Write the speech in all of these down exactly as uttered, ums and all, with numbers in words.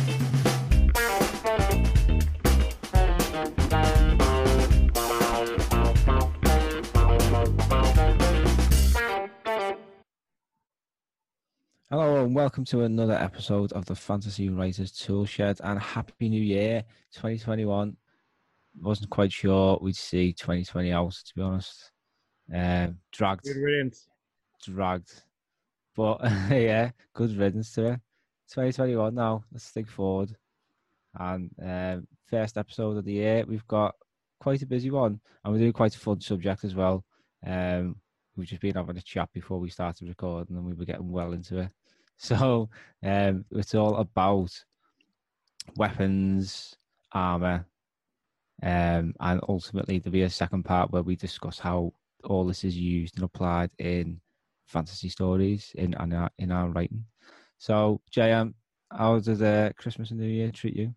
Hello and welcome to another episode of the Fantasy Writers Toolshed, and Happy New Year twenty twenty-one. Wasn't quite sure we'd see twenty twenty out, to be honest. Um, dragged, Good riddance. dragged, but yeah, good riddance to it. twenty twenty-one now. Let's think forward. And um, first episode of the year, we've got quite a busy one, and we're doing quite a fun subject as well. Um, we've just been having a chat before we started recording, and we were getting well into it. So um, it's all about weapons, armor, um, and ultimately there'll be a second part where we discuss how all this is used and applied in fantasy stories in in our, in our writing. So, J M, how did uh, Christmas and New Year treat you?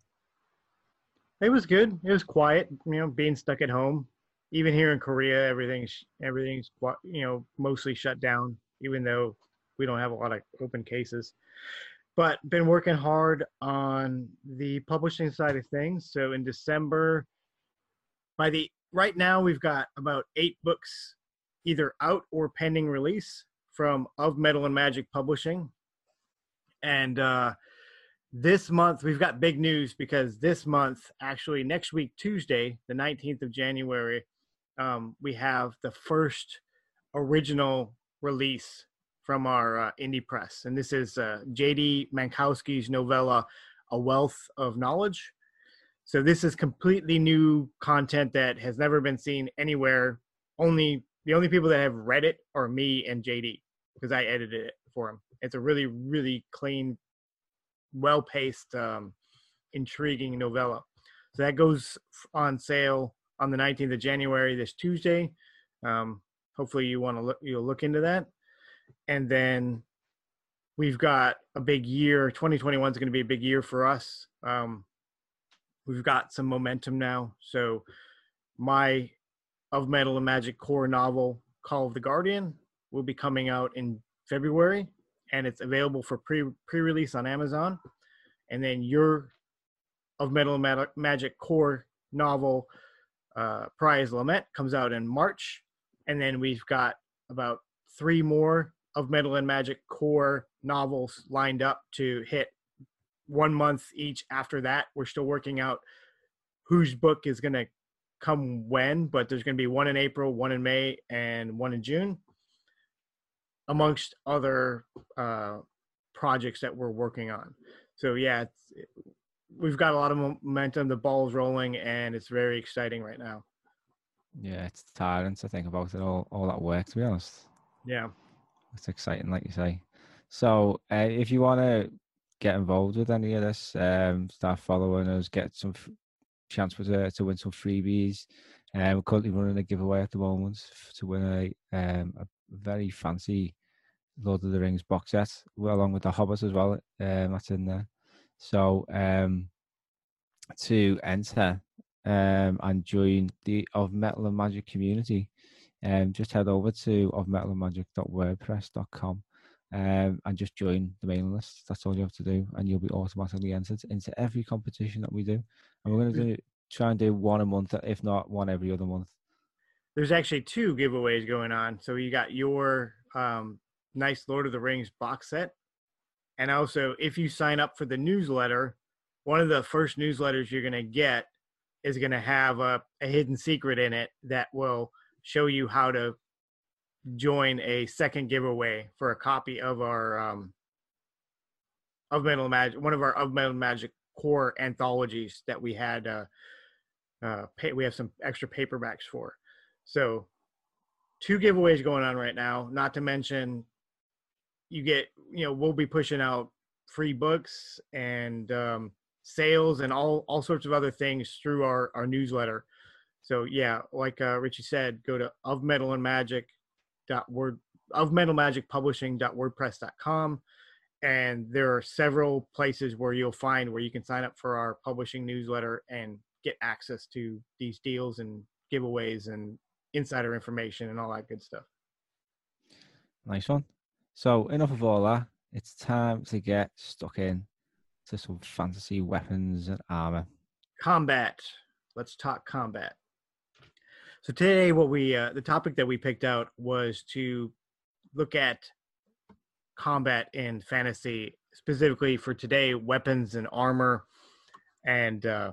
It was good. It was quiet. You know, being stuck at home. Even here in Korea, everything's everything's you know mostly shut down. Even though we don't have a lot of open cases, but been working hard on the publishing side of things. So in December, by the right now we've got about eight books either out or pending release from Of Metal and Magic Publishing. And uh, this month we've got big news, because this month, actually next week, Tuesday, the nineteenth of January, um, we have the first original release from our uh, indie press. And this is uh, J D Mankowski's novella, A Wealth of Knowledge. So this is completely new content that has never been seen anywhere. Only the only people that have read it are me and J D, because I edited it for him. It's a really, really clean, well-paced, um, intriguing novella. So that goes on sale on the nineteenth of January, this Tuesday. Um, hopefully you want to look, you'll look into that. And then we've got a big year. twenty twenty-one is going to be a big year for us. Um, we've got some momentum now. So my Of Metal and Magic core novel, Call of the Guardian, will be coming out in February, and it's available for pre, pre-release on Amazon. And then your Of Metal and Magic core novel, uh, Prize Lament, comes out in March. And then we've got about three more Of Metal and Magic core novels lined up to hit one month each after that. We're still working out whose book is going to come when, but there's going to be one in April, one in May, and one in June, amongst other uh, projects that we're working on. So yeah, it's, we've got a lot of momentum. The ball's rolling, and it's very exciting right now. Yeah, it's tiring to think about it all, all that work, to be honest. Yeah. It's exciting, like you say. So uh, if you want to get involved with any of this, um, start following us, get some f- chance for to, to win some freebies. Um, we're currently running a giveaway at the moment to win a, um, a very fancy Lord of the Rings box set, well, along with the Hobbit as well. Um, that's in there. So um, to enter um, and join the Of Metal and Magic community, um, just head over to of metal and magic dot wordpress dot com um, and just join the mailing list. That's all you have to do, and you'll be automatically entered into every competition that we do. And we're going to do try and do one a month, if not one every other month. There's actually two giveaways going on. So you got your um, nice Lord of the Rings box set. And also, if you sign up for the newsletter, one of the first newsletters you're going to get is going to have a, a hidden secret in it that will show you how to join a second giveaway for a copy of our um, Of Metal Magic, one of our Of Metal Magic core anthologies that we had. Uh, uh, pay, we have some extra paperbacks for. So two giveaways going on right now, not to mention you get, you know, we'll be pushing out free books and um, sales and all, all sorts of other things through our, our newsletter. So yeah, like uh, Richie said, go to of metal and magic dot word of metal magic publishing dot wordpress dot com, and there are several places where you'll find where you can sign up for our publishing newsletter and get access to these deals and giveaways and insider information and all that good stuff. Nice one. So enough of all that. It's time to get stuck in to some fantasy weapons and armor. Combat. Let's talk combat. So today, what we uh, the topic that we picked out was to look at combat in fantasy, specifically for today, weapons and armor. And uh,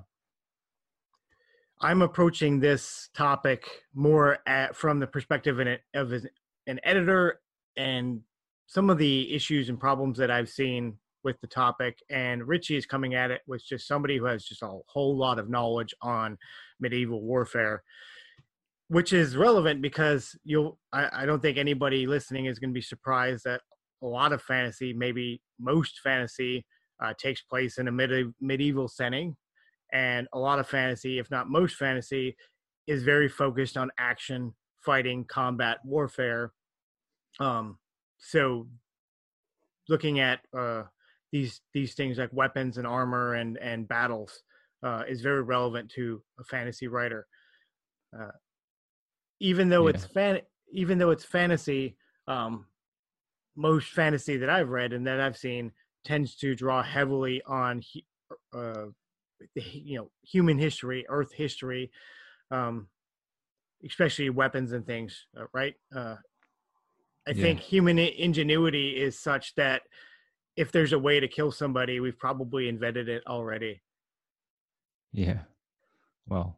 I'm approaching this topic more at, from the perspective of an, of an editor and some of the issues and problems that I've seen with the topic. And Richie is coming at it with just somebody who has just a whole lot of knowledge on medieval warfare, which is relevant because you'll, I, I don't think anybody listening is going to be surprised that a lot of fantasy, maybe most fantasy, uh, takes place in a medi- medieval setting. And a lot of fantasy, if not most fantasy, is very focused on action, fighting, combat, warfare. Um, so looking at uh, these these things like weapons and armor and, and battles uh, is very relevant to a fantasy writer. Uh, even though Yeah. it's fan, even though it's fantasy, um, most fantasy that I've read and that I've seen tends to draw heavily on uh, you know human history, Earth history, um, especially weapons and things. Uh, right? Uh, I Yeah. think human ingenuity is such that if there's a way to kill somebody, we've probably invented it already. Yeah. Well,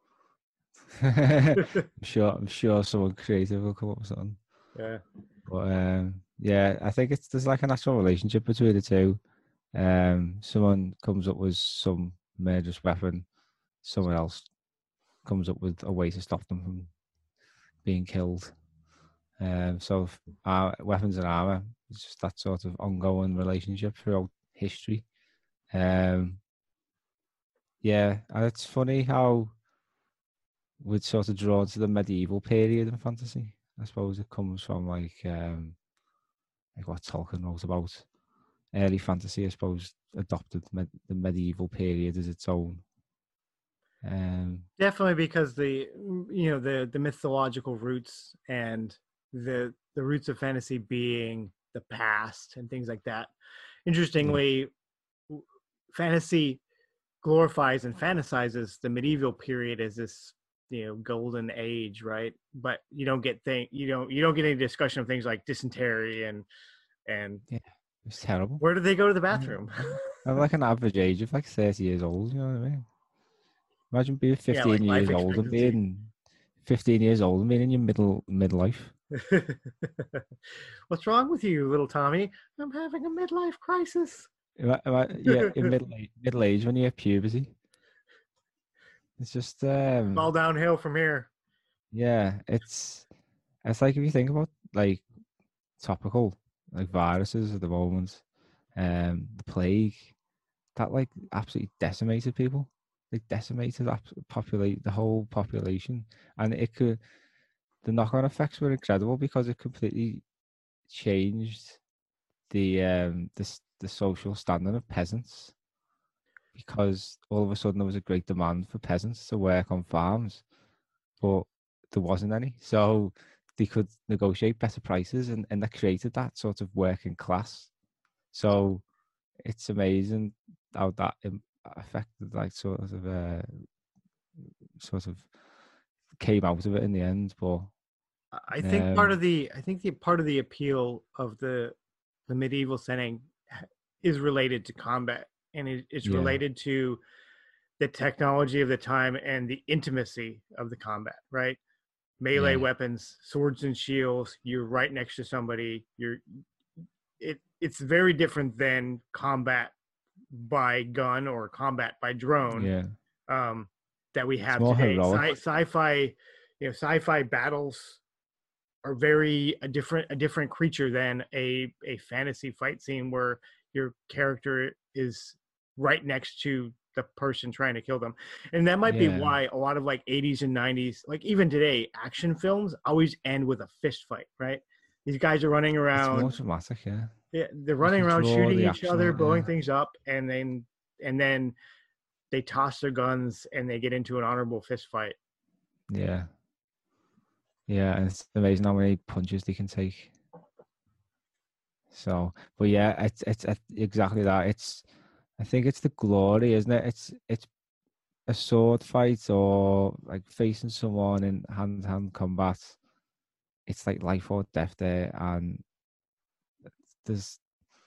I'm sure. I'm sure someone creative will come up with something. Yeah. But um, yeah, I think it's there's like a natural relationship between the two. Um, someone comes up with some murderous weapon, someone else comes up with a way to stop them from being killed. Um, so our weapons and armor is just that sort of ongoing relationship throughout history. Um, yeah, and it's funny how we'd sort of drawn to the medieval period in fantasy. I suppose it comes from like um, like what Tolkien wrote about. Early fantasy, I suppose, adopted med- the medieval period as its own. Um, Definitely because the you know the the mythological roots and the the roots of fantasy being the past and things like that. Interestingly, yeah. fantasy glorifies and fantasizes the medieval period as this you know golden age, right? But you don't get thing you don't you don't get any discussion of things like dysentery and and yeah, it's terrible. where do they go to the bathroom? I'm like an average age of like thirty years old. You know what I mean? Imagine being Yeah, fifteen like life years old and expectancy. being fifteen years old and being in your middle midlife. What's wrong with you, little Tommy? I'm having a midlife crisis. Am I, am I, yeah, in middle age, middle age when you have puberty, it's just um, all downhill from here. Yeah, it's it's like if you think about like topical like viruses at the moment, um, the plague that like absolutely decimated people, like decimated populate the whole population, and it could the knock-on effects were incredible because it completely changed the um the the social standing of peasants, because all of a sudden there was a great demand for peasants to work on farms, but there wasn't any, so they could negotiate better prices, and, and that created that sort of working class. So it's amazing how that affected like sort of uh, sort of came out of it in the end. But I think um, part of the I think the part of the appeal of the the medieval setting is related to combat, and it, it's yeah. related to the technology of the time and the intimacy of the combat, right? Melee yeah. weapons, swords and shields, you're right next to somebody. You're it it's very different than combat by gun or combat by drone. Yeah. Um, that we have it's more today. heroic. Sci- sci-fi, you know, sci-fi battles are very a different a different creature than a a fantasy fight scene where your character is right next to the person trying to kill them. And that might yeah. be why a lot of like eighties and nineties, like even today, action films always end with a fist fight, right? These guys are running around. It's more dramatic, yeah. Yeah, they're running around shooting each action, other, blowing yeah. things up, and then and then they toss their guns and they get into an honorable fist fight. Yeah. Yeah, and it's amazing how many punches they can take. So, but yeah, it's it's, it's exactly that. It's I think it's the glory, isn't it? It's it's a sword fight or like facing someone in hand to hand combat. It's like life or death there, and there's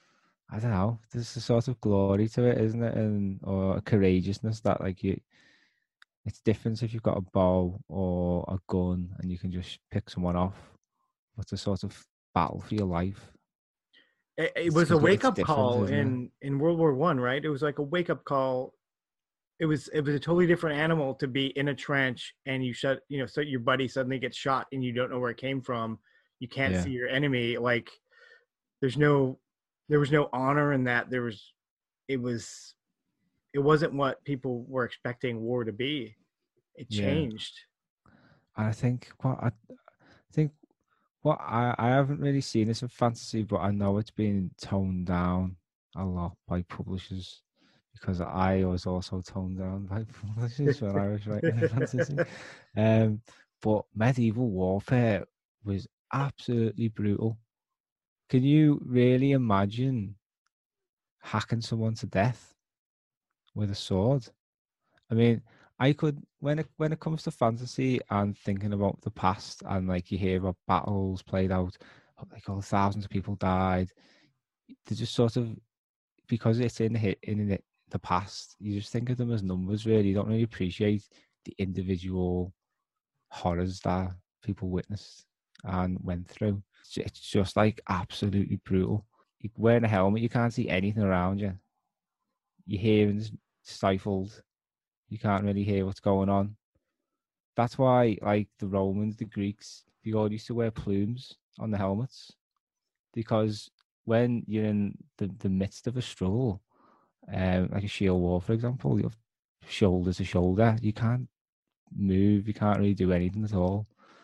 I don't know, there's a sort of glory to it, isn't it? And or a courageousness that like you it's different if you've got a bow or a gun and you can just pick someone off. But a sort of battle for your life. It, it It's was a completely wake it's up different, call isn't it? in in World War One, right? It was like a wake up call. It was it was a totally different animal to be in a trench and you shut you know so your buddy suddenly gets shot and you don't know where it came from. You can't Yeah. see your enemy. Like there's no there was no honor in that. There was it was it wasn't what people were expecting war to be. It Yeah. changed. And I think what I, I think what I, I haven't really seen this in fantasy, but I know it's been toned down a lot by publishers because I was also toned down by publishers when I was writing a fantasy. Um, but medieval warfare was absolutely brutal. Can you really imagine hacking someone to death with a sword? I mean, I could when it when it comes to fantasy and thinking about the past and like you hear about battles played out, like oh thousands of people died. They just sort of because it's in hit in the, the past, you just think of them as numbers. Really, you don't really appreciate the individual horrors that people witnessed and went through. It's ju- it's just like absolutely brutal. You wearing a helmet, you can't see anything around you. Your hearing's stifled. You can't really hear what's going on. That's why, like the Romans, the Greeks, they all used to wear plumes on the helmets because when you're in the, the midst of a struggle, um, like a shield war, for example, you have shoulder to shoulder, you can't move, you can't really do anything at all.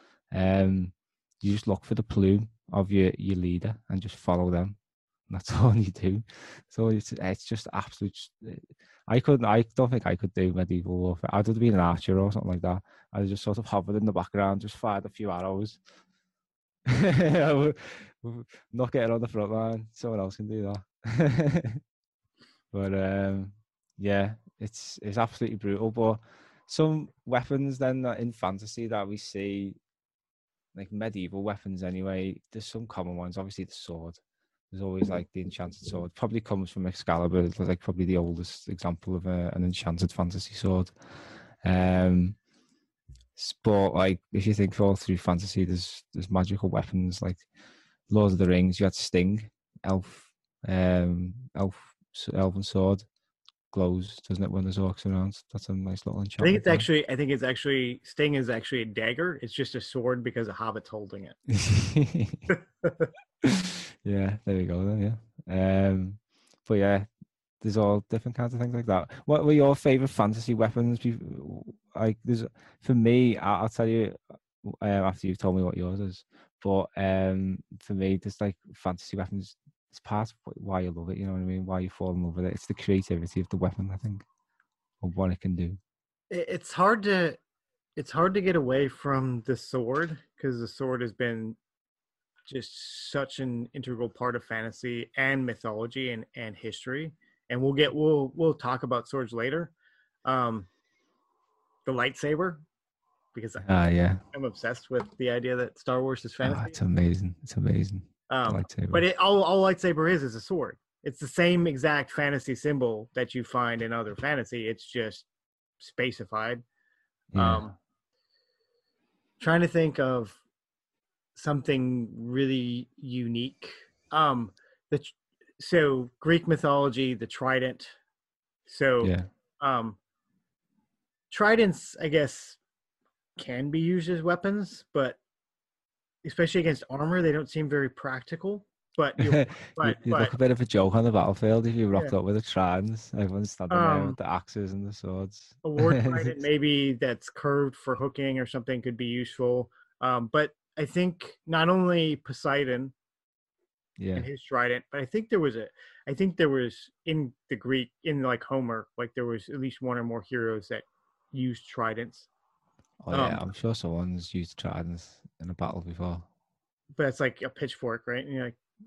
Um, you just look for the plume of your, your leader and just follow them. And that's all you do. So it's it's just absolute. I couldn't. I don't think I could do medieval warfare. I'd have been an archer or something like that. I just sort of hovered in the background, just fired a few arrows. Not getting on the front line. Someone else can do that. But um, yeah, it's it's absolutely brutal. But some weapons then that in fantasy that we see, like medieval weapons anyway, there's some common ones. Obviously, the sword. There's always like the enchanted sword. Probably comes from Excalibur. It's like probably the oldest example of a, an enchanted fantasy sword. Um, but like if you think all through fantasy, there's there's magical weapons like Lord of the Rings. You had Sting, elf, um, elf, elven sword glows, doesn't it, when there's orcs around? That's a nice little I think enchantment it's actually I think it's actually Sting is actually a dagger. It's just a sword because a hobbit's holding there. it. Yeah, there we go then. Yeah, um, but yeah, there's all different kinds of things like that. What were your favorite fantasy weapons? Like, there's for me, I- I'll tell you uh, after you've told me what yours is. But um, for me, there's like fantasy weapons. It's part of why you love it. You know what I mean? Why you fall in love with it. It's the creativity of the weapon, I think, of what it can do. It- it's hard to it's hard to get away from the sword because the sword has been just such an integral part of fantasy and mythology and, and history. And we'll get we'll we'll talk about swords later. Um, the lightsaber, because Ah, yeah. I'm obsessed with the idea that Star Wars is Oh, fantasy. it's amazing. It's amazing. The Um, but lightsaber. it all all lightsaber is is a sword. It's the same exact fantasy symbol that you find in other fantasy. It's just spacified. Yeah. Um, trying to think of something really unique. Um, the so Greek mythology, the trident. So Yeah. um, tridents, I guess, can be used as weapons, but especially against armor, they don't seem very practical. But you, you, but you but look a bit of a joke on the battlefield if you yeah. rocked up with a trident. Everyone's standing there with Um, the axes and the swords. a war trident maybe that's curved for hooking or something could be useful. Um, but I think not only Poseidon Yeah. and his trident, but I think there was a, I think there was in the Greek, in like Homer, like there was at least one or more heroes that used tridents. Oh yeah, Um, I'm sure someone's used tridents in a battle before. but it's like a pitchfork, right? And you're like,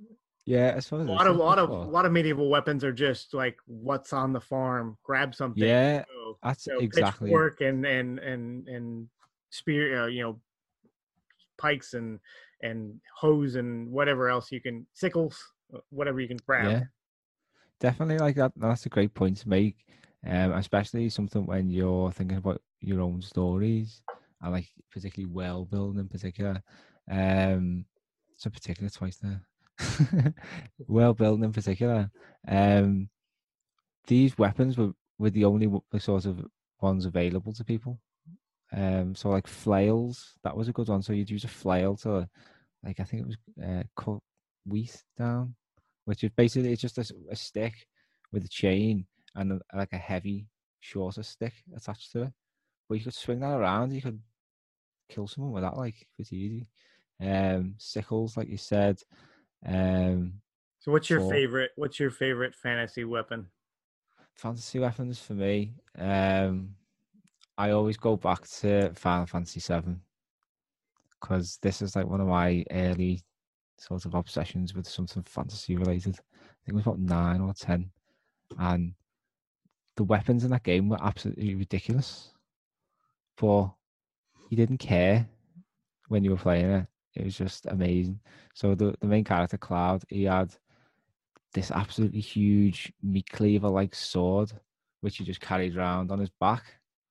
Yeah, I suppose A it's lot of like lot of before. a lot of medieval weapons are just like what's on the farm. Grab something. Yeah, Go. that's So exactly. pitchfork and and and and spear. Uh, you know, pikes and and hose and whatever else you can sickles, uh, whatever you can grab. Yeah, definitely like that. That's a great point to make. Um, especially something when you're thinking about your own stories and like particularly world building in particular. Um, so particular twice there. World building in particular. Um, these weapons were, were the only w- the sort of ones available to people. Um, so like flails, that was a good one. So you'd use a flail to, like I think it was uh, cut wheat down, which is basically it's just a, s- a stick with a chain and a, like a heavy, shorter stick attached to it. But you could swing that around. You could kill someone with that, like pretty easy. Um, sickles, like you said. Um, So what's your fork. favorite? What's your favorite fantasy weapon? Fantasy weapons for me. Um, I always go back to Final Fantasy Seven because this is like one of my early sort of obsessions with something fantasy related. I think it was about nine or ten, and the weapons in that game were absolutely ridiculous. But you didn't care when you were playing it. It was just amazing. So the the main character Cloud, he had this absolutely huge meat cleaver like sword, which he just carried around on his back.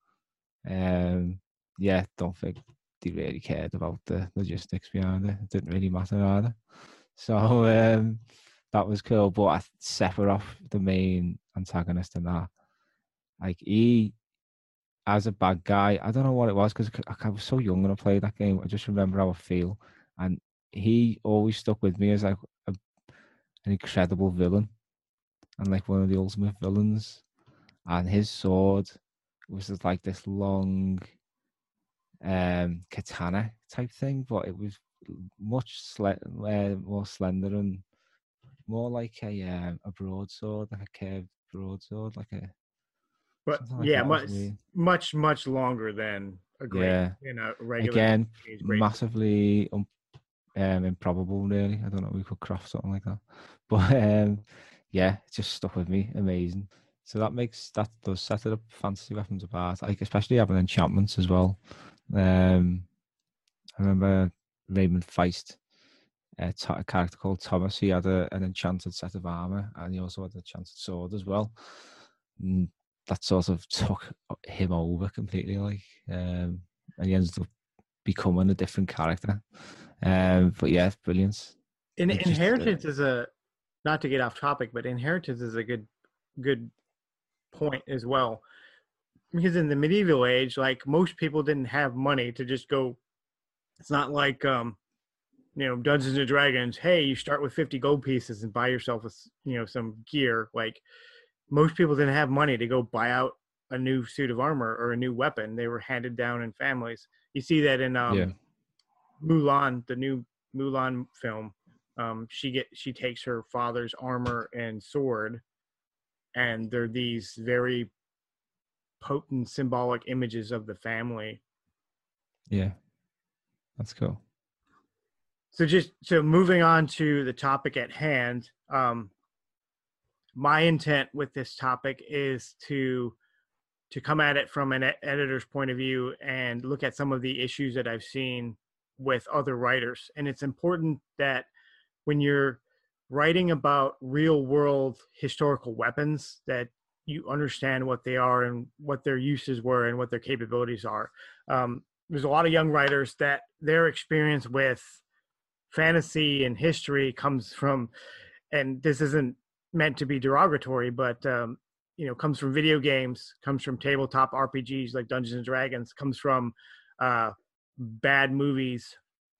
Um, yeah, don't think they really cared about the logistics behind it. It didn't really matter either. So um, that was cool. But I, Sephiroth, the main antagonist in that, like he, as a bad guy, I don't know what it was because I, I was so young when I played that game. I just remember how I feel, and he always stuck with me as like a, an incredible villain and like one of the ultimate villains. And his sword was just like this long um katana type thing, but it was much sle- uh, more slender and more like a um, a broadsword, like a curved broadsword, like a But something like yeah, that. It was much weird. much much longer than a great Yeah, in a regular again, Japanese great. massively um, um, improbable. Really, I don't know if we could craft something like that, but um, yeah, it just stuck with me. Amazing. So that makes that does set it up fantasy weapons apart, like especially having enchantments as well. Um, I remember Raymond Feist, a, t- a character called Thomas. He had a, an enchanted set of armor, and he also had an enchanted sword as well. And that sort of took him over completely, like, um, and he ended up becoming a different character. Um, but yeah, brilliant. In, Like just uh, inheritance is a, not to get off topic, but inheritance is a good good point as well. Because in the medieval age, like most people didn't have money to just go. It's not like um, you know, Dungeons and Dragons. Hey, you start with fifty gold pieces and buy yourself a, you know, some gear. Like most people didn't have money to go buy out a new suit of armor or a new weapon. They were handed down in families. You see that in yeah, um, Mulan, the new Mulan film. Um, she get she takes her father's armor and sword, and they're these very potent symbolic images of the family. yeah, that's cool. So just so moving on to the topic at hand, um, my intent with this topic is to to come at it from an editor's point of view and look at some of the issues that I've seen with other writers. And it's important that when you're writing about real world historical weapons, that you understand what they are and what their uses were and what their capabilities are. Um, there's a lot of young writers that their experience with fantasy and history comes from, and this isn't meant to be derogatory, but um, you know, comes from video games, comes from tabletop R P Gs like Dungeons and Dragons, comes from uh, bad movies.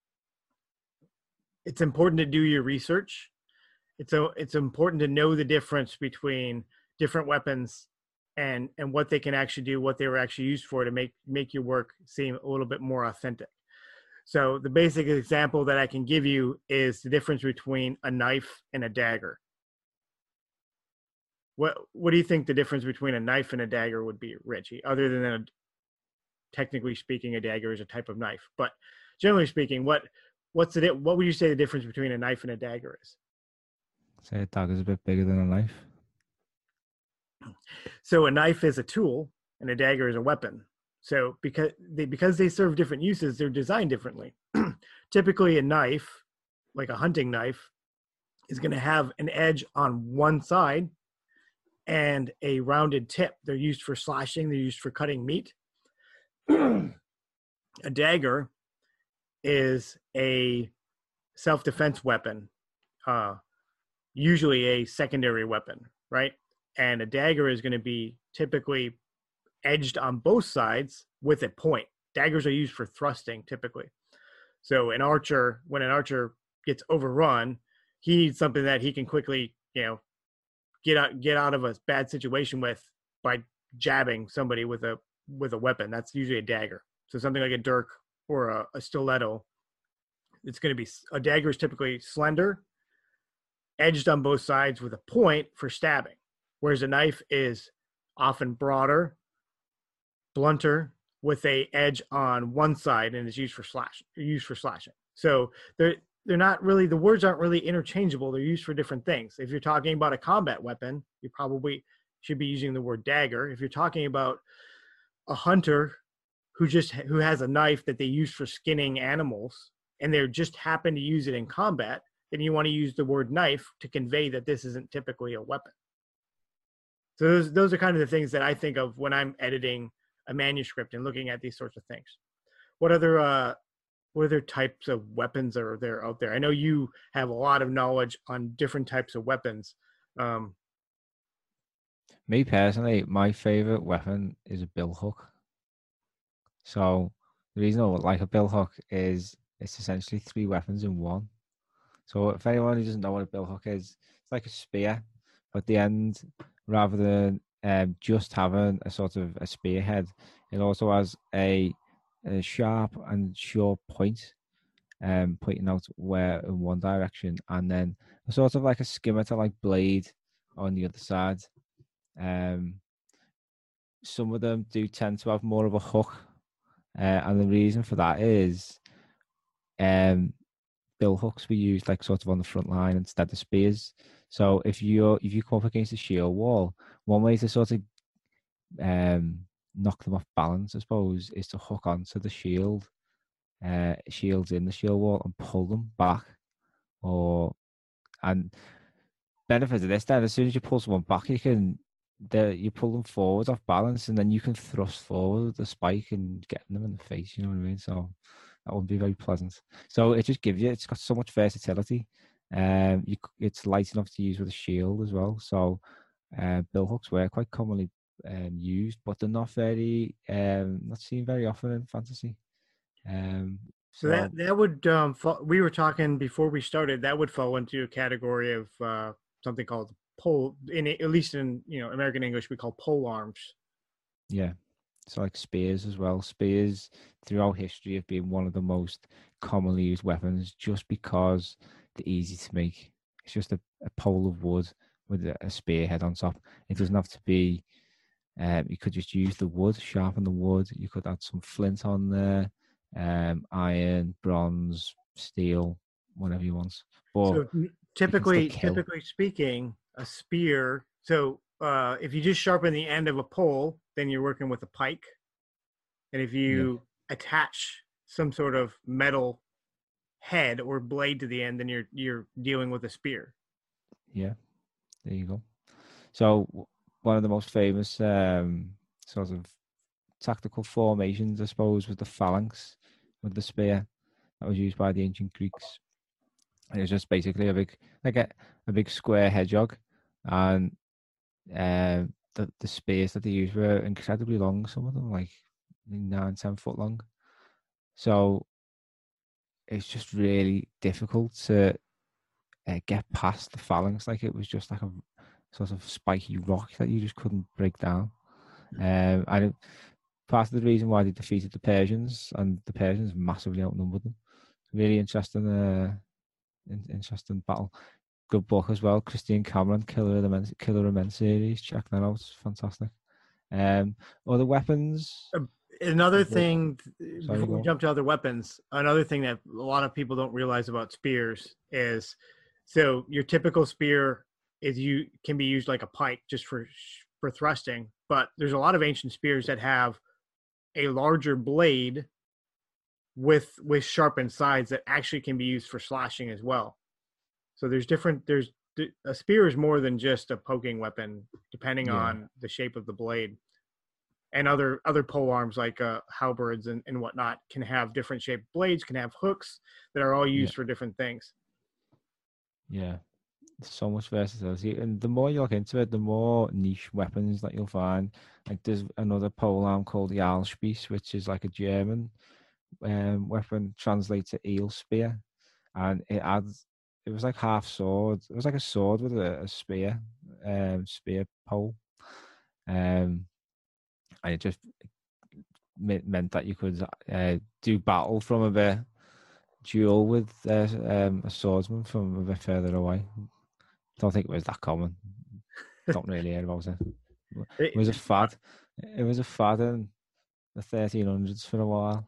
It's important to do your research. It's a, it's important to know the difference between different weapons and and what they can actually do, what they were actually used for to make make your work seem a little bit more authentic. So the basic example that I can give you is the difference between a knife and a dagger. What what do you think the difference between a knife and a dagger would be, Richie? Other than a, technically speaking, a dagger is a type of knife, but generally speaking, what what's the what would you say the difference between a knife and a dagger is? Say a dagger's a bit bigger than a knife. So a knife is a tool and a dagger is a weapon. So because they because they serve different uses, they're designed differently. Typically, a knife, like a hunting knife, is going to have an edge on one side and a rounded tip. They're used for slashing. They're used for cutting meat. A dagger is a self-defense weapon, uh, usually a secondary weapon, right? And a dagger is going to be typically edged on both sides with a point. Daggers are used for thrusting typically. So an archer, when an archer gets overrun, he needs something that he can quickly, you know, get out get out of a bad situation with by jabbing somebody with a with a weapon. That's usually a dagger. So something like a dirk or a, a stiletto. It's going to be a dagger is typically slender, edged on both sides with a point for stabbing, whereas a knife is often broader, blunter, with a edge on one side and is used for slash used for slashing. So they're they're not really the words aren't really interchangeable. They're used for different things. If you're talking about a combat weapon, you probably should be using the word dagger. If you're talking about a hunter who just who has a knife that they use for skinning animals and they just happen to use it in combat, then you want to use the word knife to convey that this isn't typically a weapon. So those those are kind of the things that I think of when I'm editing a manuscript and looking at these sorts of things. What other uh, what other types of weapons are there out there? I know you have a lot of knowledge on different types of weapons. Um, Me personally, my favorite weapon is a bill hook. So the reason I like a bill hook is it's essentially three weapons in one. So if anyone who doesn't know what a bill hook is, it's like a spear, but the end, rather than um, just having a sort of a spearhead, it also has a, a sharp and short point, um, pointing out where in one direction, and then a sort of like a scimitar like blade on the other side. Um, some of them do tend to have more of a hook, uh, and the reason for that is um, bill hooks were used like sort of on the front line instead of spears. So if you if you come up against a shield wall, one way to sort of um, knock them off balance, I suppose, is to hook onto the shield, uh, shields in the shield wall, and pull them back. Or and benefit of this, then as soon as you pull someone back, you can the you pull them forward off balance, and then you can thrust forward with the spike and get them in the face. You know what I mean? So that would be very pleasant. So it just gives you, it's got so much versatility. Um, you, it's light enough to use with a shield as well. So uh, bill hooks were quite commonly um, used, but they're not very, um, not seen very often in fantasy. Um, so so that that would um, fall, we were talking before we started. That would fall into a category of uh, something called pole. In at least in you know American English, we call pole arms. yeah. So like spears as well. Spears throughout history have been one of the most commonly used weapons just because they're easy to make. It's just a, a pole of wood with a, a spearhead on top. It doesn't have to be, um, you could just use the wood, sharpen the wood. You could add some flint on there, um, iron, bronze, steel, whatever you want. But So you can still typically, kill. typically speaking, a spear. So uh, if you just sharpen the end of a pole, then you're working with a pike. And if you Yeah. attach some sort of metal head or blade to the end, then you're you're dealing with a spear. Yeah, there you go. So w- one of the most famous um, sort of tactical formations, I suppose, was the phalanx with the spear that was used by the ancient Greeks. And it was just basically a big, like a, a big square hedgehog, and um, the the spears that they used were incredibly long. Some of them like nine, ten foot long. So it's just really difficult to uh, get past the phalanx. Like it was just like a sort of spiky rock that you just couldn't break down. Um, and it, part of the reason why they defeated the Persians, and the Persians massively outnumbered them. Really interesting, uh, in, interesting battle. Good book as well, Christine Cameron, Killer of the Men, Killer of Men series. Check that out; it's fantastic. Um, other weapons. Uh, Another Before, thing, sorry, before we go. jump to other weapons, another thing that a lot of people don't realize about spears is So your typical spear is you can be used like a pike just for for thrusting, but there's a lot of ancient spears that have a larger blade with with sharpened sides that actually can be used for slashing as well. So there's different there's a spear is more than just a poking weapon, depending Yeah. on the shape of the blade. And other other pole arms like uh, halberds and, and whatnot can have different shaped blades, can have hooks that are all used Yeah. for different things. Yeah. So much versatility, and the more you look into it, the more niche weapons that you'll find. Like there's another pole arm called the Aalspieß, which is like a German um, weapon, translates to eel spear, and it adds. It was like half sword. It was like a sword with a, a spear, um, spear pole, um, and it just me- meant that you could uh, do battle from a bit, duel with uh, um, a swordsman from a bit further away. Don't think it was that common. Don't really hear about it. It was a fad. It was a fad in the thirteen hundreds for a while.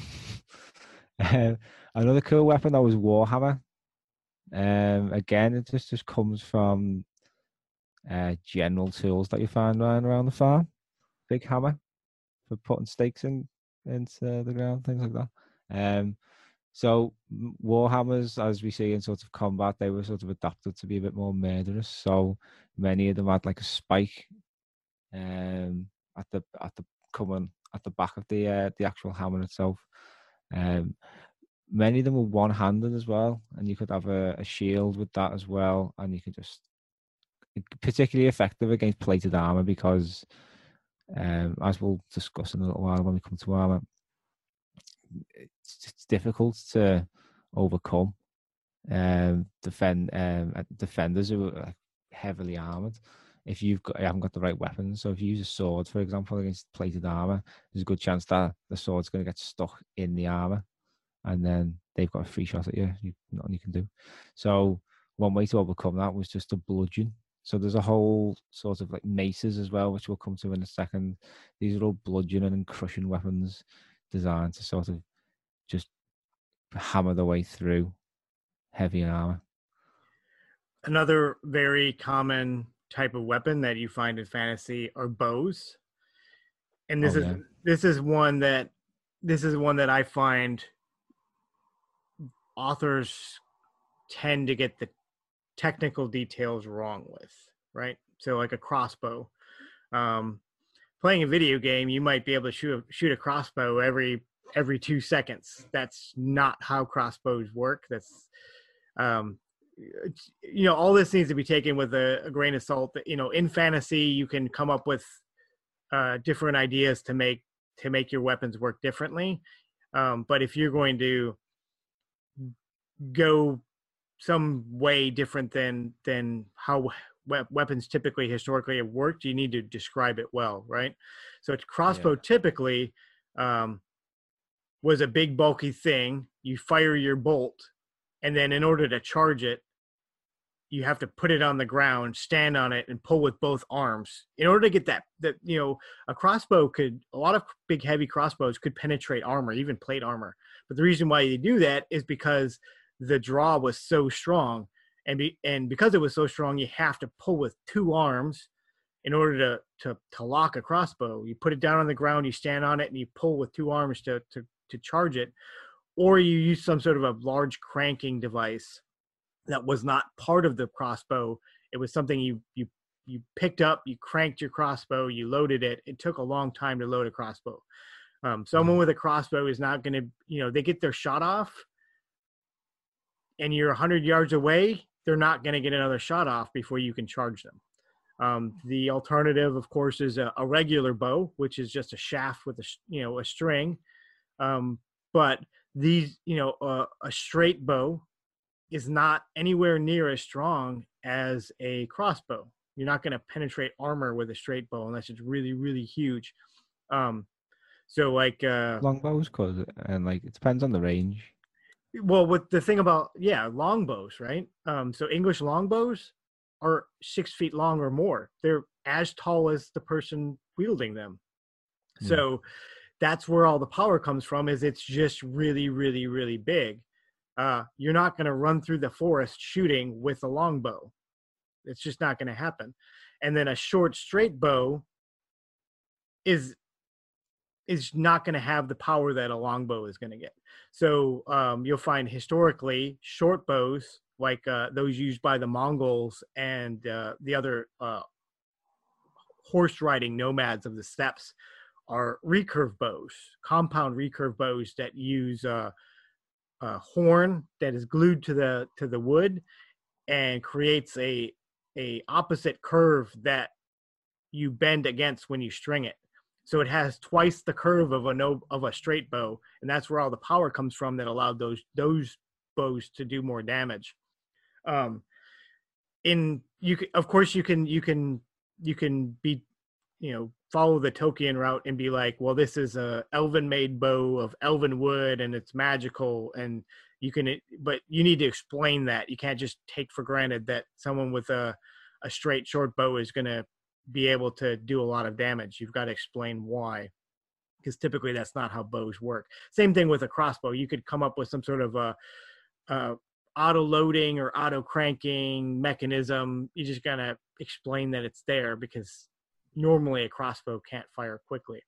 um, another cool weapon that was Warhammer. Um, again, it just, just comes from uh, general tools that you find lying around the farm. Big hammer for putting stakes in into the ground, things like that. Um, so Warhammers, as we see in sort of combat, they were sort of adapted to be a bit more murderous. So many of them had like a spike um, at the at the coming at the back of the uh, the actual hammer itself. Um, many of them were one-handed as well, and you could have a, a shield with that as well, and you could just particularly effective against plated armor because, um, as we'll discuss in a little while when we come to armor, it's, it's difficult to overcome. Um, defend um, defenders who are heavily armored. If you've got, you haven't got the right weapons, so if you use a sword, for example, against plated armor, there's a good chance that the sword's going to get stuck in the armor, and then they've got a free shot at you. You nothing you can do. So one way to overcome that was just to bludgeon. So there's a whole sort of like maces as well, which we'll come to in a second. These are all bludgeoning and crushing weapons designed to sort of just hammer their way through heavy armor. Another very common type of weapon that you find in fantasy are bows. And this Oh, is yeah. this is one that this is one that I find authors tend to get the technical details wrong with, right? So like a crossbow. Um, playing a video game, you might be able to shoot a, shoot a crossbow every every two seconds. That's not how crossbows work. That's um, you know, all this needs to be taken with a, a grain of salt. That, you know, in fantasy, you can come up with uh, different ideas to make to make your weapons work differently. Um, but if you're going to go some way different than than how we- weapons typically historically have worked, you need to describe it well, right? So a crossbow Yeah. typically um, was a big bulky thing. You fire your bolt, and then in order to charge it, you have to put it on the ground, stand on it, and pull with both arms. In order to get that, that you know, a crossbow could, a lot of big heavy crossbows could penetrate armor, even plate armor. But the reason why they do that is because the draw was so strong, and be, and because it was so strong, you have to pull with two arms in order to to to lock a crossbow. You put it down on the ground, you stand on it, and you pull with two arms to to to charge it, or you use some sort of a large cranking device that was not part of the crossbow. It was something you you you picked up, you cranked your crossbow, you loaded it. It took a long time to load a crossbow. Um, someone Yeah. with a crossbow is not going to, you know, they get their shot off, and you're one hundred yards away. They're not going to get another shot off before you can charge them. Um, the alternative, of course, is a, a regular bow, which is just a shaft with a you know a string. Um, but these, you know, uh, a straight bow is not anywhere near as strong as a crossbow. You're not going to penetrate armor with a straight bow unless it's really, really huge. Um, so like, uh, Longbows, cause and like it depends on the range. well, with the thing about, yeah, longbows, right? Um, so English longbows are six feet long or more. They're as tall as the person wielding them. Yeah. So that's where all the power comes from, is it's just really, really, really big. uh, you're not going to run through the forest shooting with a longbow. It's just not going to happen. And then a short straight bow is is not going to have the power that a longbow is going to get. So um, you'll find historically short bows, like uh, those used by the Mongols and uh, the other uh, horse riding nomads of the steppes, are recurve bows, compound recurve bows that use uh, a horn that is glued to the to the wood and creates a a opposite curve that you bend against when you string it. So it has twice the curve of a no of a straight bow, and that's where all the power comes from that allowed those those bows to do more damage. Um, in you can, of course you can you can you can be you know follow the Tolkien route and be like, well, this is a elven made bow of elven wood and it's magical, and you can, but you need to explain that. You can't just take for granted that someone with a a straight short bow is going to be able to do a lot of damage. You've got to explain why, because typically that's not how bows work. Same thing with a crossbow. You could come up with some sort of a, a auto loading or auto cranking mechanism. You just gotta explain that it's there, because normally a crossbow can't fire quickly.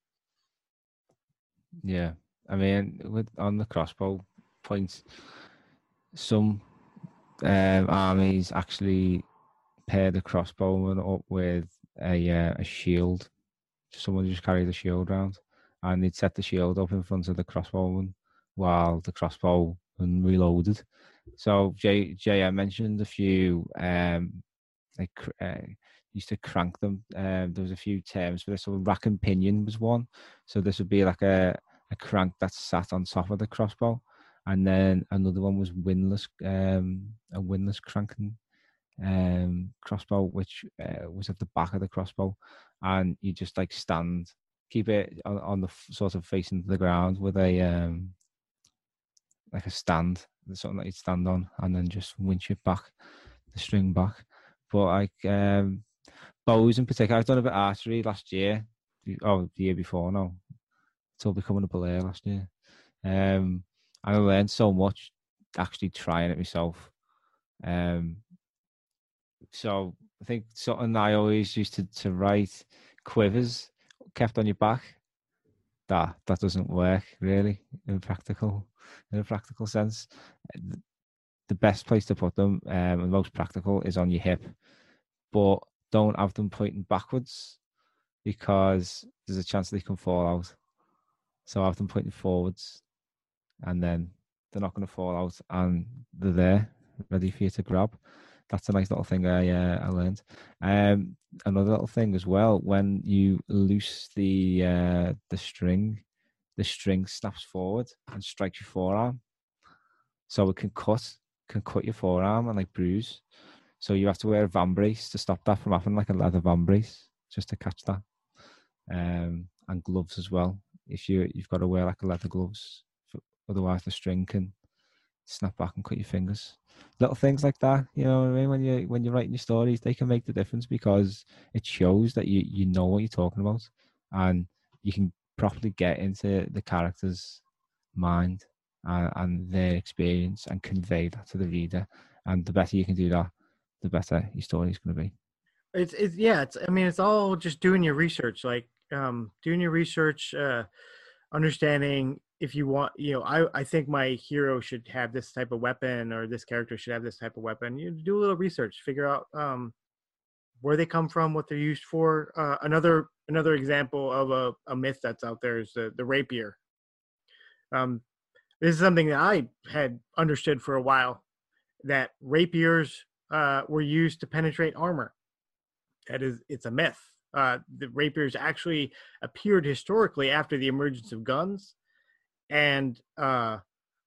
Yeah, I mean, with on the crossbow points, some um, armies actually pair the crossbowman up with a uh, a shield. Someone just carried a shield around, and they'd set the shield up in front of the crossbowman while the crossbowman reloaded. So J J M mentioned a few um, like uh, used to crank them. Um, there was a few terms for this. So rack and pinion was one. So this would be like a, a crank that sat on top of the crossbow, and then another one was windlass, um, a windlass cranking um, crossbow, which uh, was at the back of the crossbow, and you just like stand, keep it on, on the f- sort of facing the ground with a um, like a stand, something that you'd stand on, and then just winch it back, the string back. But like um, bows in particular, I've done a bit of archery last year. Oh, the year before, no. It's all becoming a Belair last year. Um, and I learned so much actually trying it myself. Um, so I think something I always used to, to write quivers kept on your back. That that doesn't work really in a practical in a practical sense. The best place to put them um, and most practical is on your hip, but don't have them pointing backwards, because there's a chance they can fall out. So have them pointing forwards, and then they're not going to fall out, and they're there, ready for you to grab. That's a nice little thing I uh, I learned. Um, another little thing as well: when you loose the uh, the string, the string snaps forward and strikes your forearm, so it can cut can cut your forearm and like bruise. So you have to wear a van brace to stop that from happening, like a leather van brace, just to catch that. Um, and gloves as well. If you you've got to wear like a leather gloves, for, otherwise the string can snap back and cut your fingers. Little things like that, you know what I mean? When you when you're writing your stories, they can make the difference, because it shows that you you know what you're talking about, and you can properly get into the character's mind and, and their experience and convey that to the reader. And the better you can do that, the better your story is going to be. It's it's yeah. It's I mean, it's all just doing your research, like um, doing your research, uh, understanding if you want. You know, I I think my hero should have this type of weapon, or this character should have this type of weapon. You do a little research, figure out um, where they come from, what they're used for. Uh, another another example of a, a myth that's out there is the the rapier. Um, this is something that I had understood for a while, that rapiers uh, were used to penetrate armor. That is, it's a myth. Uh, the rapiers actually appeared historically after the emergence of guns, and uh,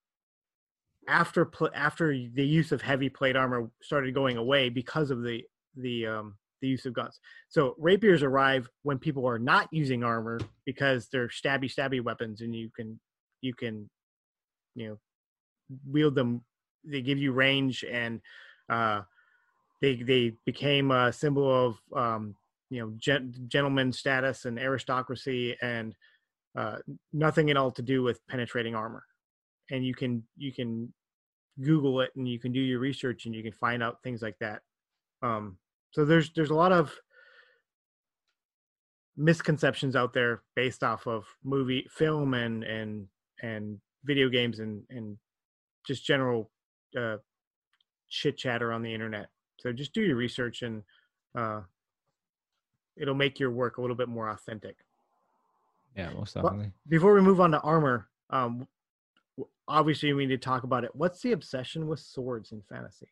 after pl- after the use of heavy plate armor started going away because of the the um, the use of guns. So rapiers arrive when people are not using armor, because they're stabby stabby weapons, and you can you can you know wield them. They give you range, and uh, they they became a symbol of um, you know gen- gentleman status and aristocracy, and uh, nothing at all to do with penetrating armor. And you can you can Google it and you can do your research and you can find out things like that. Um, so there's there's a lot of misconceptions out there based off of movie, film, and and and video games and and just general uh, chit chatter on the internet. So just do your research and uh, it'll make your work a little bit more authentic. Yeah, most But definitely. before we move on to armor, um, obviously we need to talk about it. What's the obsession with swords in fantasy?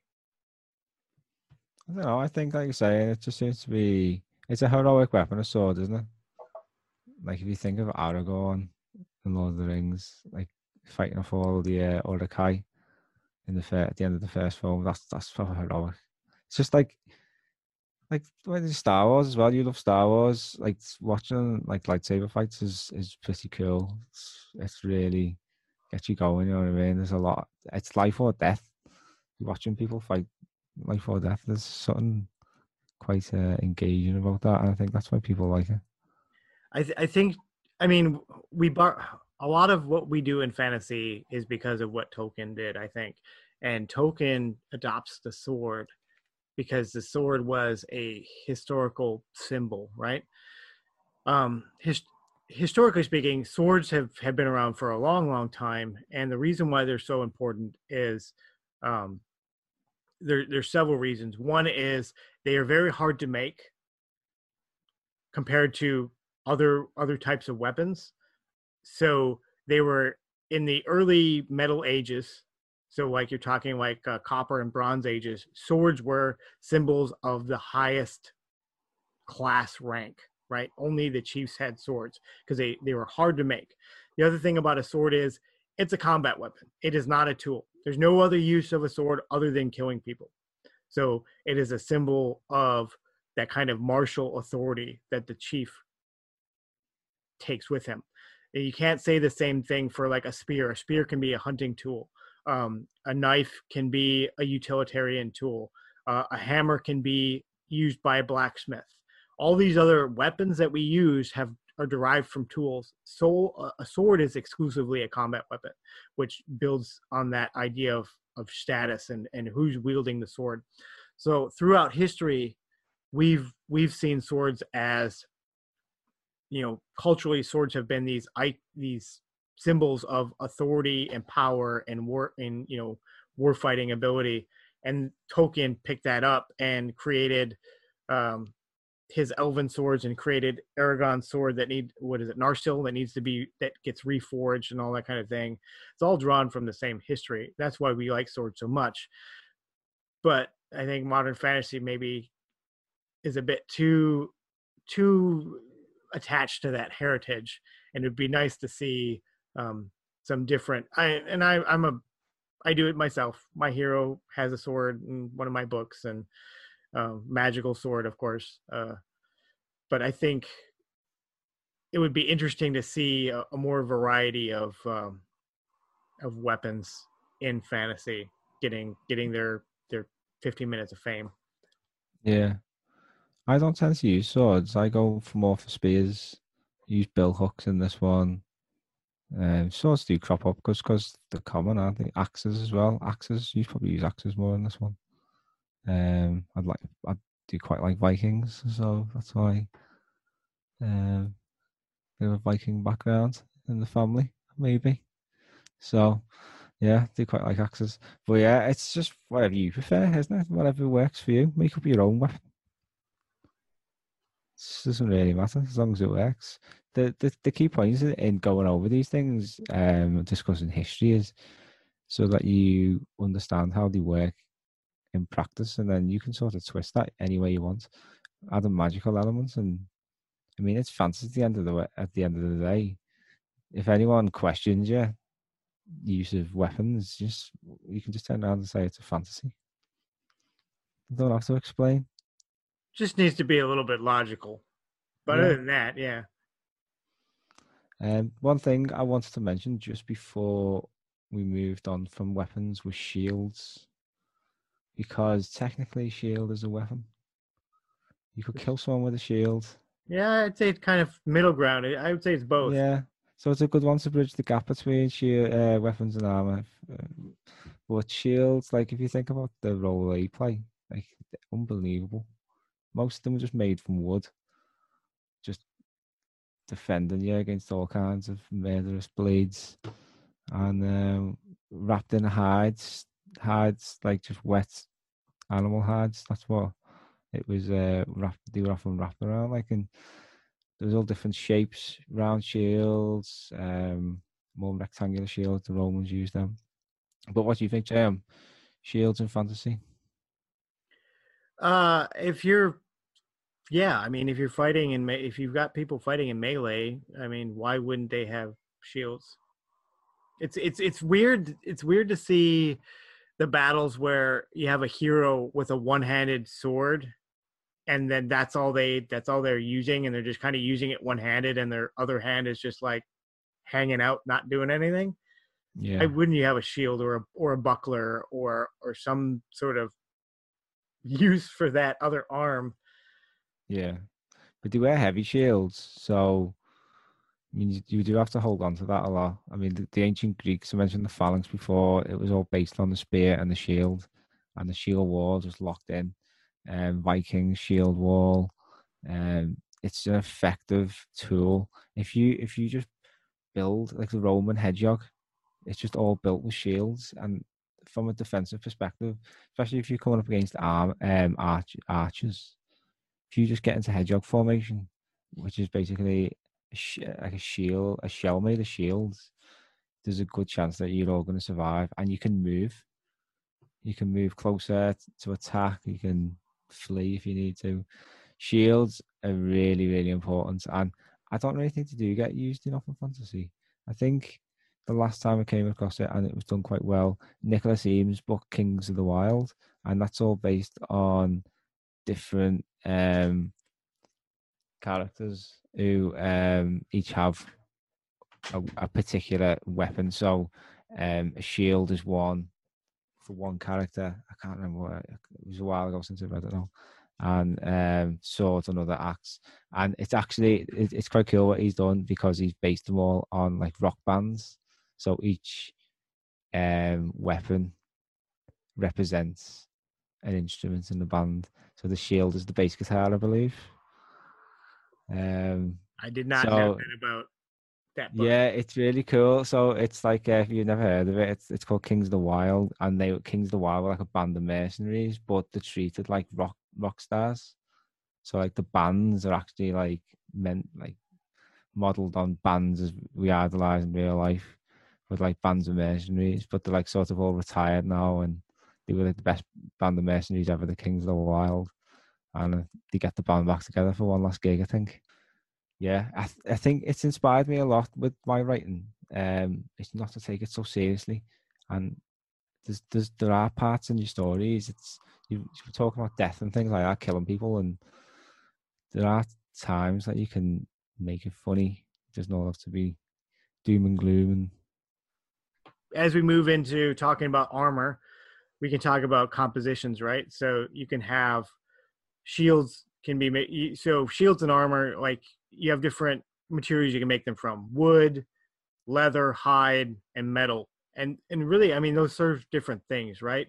I don't know. I think, like you say, it just seems to be. It's a heroic weapon, a sword, isn't it? Like if you think of Aragorn in Lord of the Rings, like fighting off all the uh, Uruk-hai in the fir- at the end of the first film, that's that's so heroic. It's just like like when it's Star Wars as well. You love Star Wars. Like watching like lightsaber fights is is pretty cool. It's it's really gets you going. You know what I mean? There's a lot. It's life or death. Watching people fight life or death. There's something quite uh, engaging about that, and I think that's why people like it. I th- I think I mean we bar a lot of what we do in fantasy is because of what Tolkien did, I think. And Tolkien adopts the sword because the sword was a historical symbol, right? Um his, historically speaking, swords have have been around for a long long time, and the reason why they're so important is um there there's several reasons. One is they are very hard to make compared to other other types of weapons. So they were in the early Metal Ages. So like you're talking like uh, Copper and Bronze Ages, swords were symbols of the highest class rank, right? Only the chiefs had swords because they, they were hard to make. The other thing about a sword is it's a combat weapon. It is not a tool. There's no other use of a sword other than killing people. So it is a symbol of that kind of martial authority that the chief takes with him. You can't say the same thing for like a spear. A spear can be a hunting tool. Um, a knife can be a utilitarian tool. Uh, a hammer can be used by a blacksmith. All these other weapons that we use have are derived from tools. So a sword is exclusively a combat weapon, which builds on that idea of of status and and who's wielding the sword. So throughout history, we've we've seen swords as, you know, culturally, swords have been these these symbols of authority and power and war and, you know, war fighting ability. And Tolkien picked that up and created um, his elven swords and created Aragorn's sword that need what is it Narsil that needs to be that gets reforged and all that kind of thing. It's all drawn from the same history. That's why we like swords so much. But I think modern fantasy maybe is a bit too too attached to that heritage, and it'd be nice to see um, some different. I and I I'm a I do it myself. My hero has a sword in one of my books, and uh, magical sword, of course. Uh, but I think it would be interesting to see a, a more variety of um, of weapons in fantasy getting getting their their fifteen minutes of fame. Yeah, I don't tend to use swords. I go for more for spears. Use bill hooks in this one. Um, swords do crop up because because they're common, aren't they? Axes as well. Axes, you probably use axes more in this one. Um, I'd like I do quite like Vikings, so that's why. Um, bit of a Viking background in the family, maybe. So yeah, do quite like axes. But yeah, it's just whatever you prefer, isn't it? Whatever works for you. Make up your own weapon. It doesn't really matter as long as it works. The the, the key points in going over these things, um, discussing history is so that you understand how they work in practice, and then you can sort of twist that any way you want, add a magical elements, and I mean it's fantasy at the end of the at the end of the day. If anyone questions your use of weapons, just you can just turn around and say it's a fantasy. You don't have to explain. Just needs to be a little bit logical. But Yeah. other than that, yeah. Um, one thing I wanted to mention just before we moved on from weapons was shields, because technically shield is a weapon. You could kill someone with a shield. Yeah, I'd say it's kind of middle ground. I would say it's both. Yeah, so it's a good one to bridge the gap between shield, uh, weapons and armor. Uh, But shields, like if you think about the role they play, like unbelievable. Most of them are just made from wood, just defending you against all kinds of murderous blades, and um, wrapped in hides, hides like just wet animal hides. That's what it was. Uh, wrapped. They were often wrapped around like, and there's all different shapes, round shields, um, more rectangular shields. The Romans used them. But what do you think, Jim? Shields in fantasy? Uh, if you're, yeah, I mean, if you're fighting in, me- if you've got people fighting in melee, I mean, why wouldn't they have shields? It's it's it's weird. It's weird to see the battles where you have a hero with a one-handed sword, and then that's all they that's all they're using, and they're just kind of using it one-handed, and their other hand is just like hanging out, not doing anything. Why Yeah, wouldn't you have a shield or a or a buckler or or some sort of use for that other arm? yeah. But they wear heavy shields, so I mean, you, you do have to hold on to that a lot. I mean, the, the ancient Greeks, I mentioned the phalanx before, it was all based on the spear and the shield, and the shield wall just locked in. Um, Vikings shield wall. Um, it's an effective tool. If you if you just build like the Roman hedgehog, it's just all built with shields, and from a defensive perspective, especially if you're coming up against arm um arch, archers, if you just get into hedgehog formation, which is basically a sh- like a shield, a shell made of shields, there's a good chance that you're all going to survive, and you can move. You can move closer to attack. You can flee if you need to. Shields are really, really important, and I don't really think they do get used enough in fantasy. I think the last time I came across it, and it was done quite well, Nicholas Eames' book Kings of the Wild, and that's all based on different um, characters who um, each have a, a particular weapon. So um, a shield is one for one character. I can't remember what it, it was a while ago since I read it now. And um, swords another axe, and it's actually it, it's quite cool what he's done because he's based them all on like rock bands. So each um, weapon represents an instrument in the band. So the shield is the bass guitar, I believe. Um, I did not know so that about that book. yeah, it's really cool. So it's like uh, if you've never heard of it, it's it's called Kings of the Wild, and they Kings of the Wild were like a band of mercenaries, but they're treated like rock rock stars. So like the bands are actually like meant like modeled on bands as we idolize in real life, with like bands of mercenaries, but they're like sort of all retired now, and they were like the best band of mercenaries ever, the Kings of the Wild, and uh, they get the band back together for one last gig, I think. Yeah, I, th- I think it's inspired me a lot with my writing. Um, it's not to take it so seriously, and there's, there's there are parts in your stories. It's you, you're talking about death and things like that, killing people, and there are times that you can make it funny. It doesn't all have to be doom and gloom. And As we move into talking about armor, we can talk about compositions, right? So you can have shields can be made. So shields and armor, like you have different materials you can make them from: wood, leather, hide, and metal. And and really, I mean, those serve different things, right?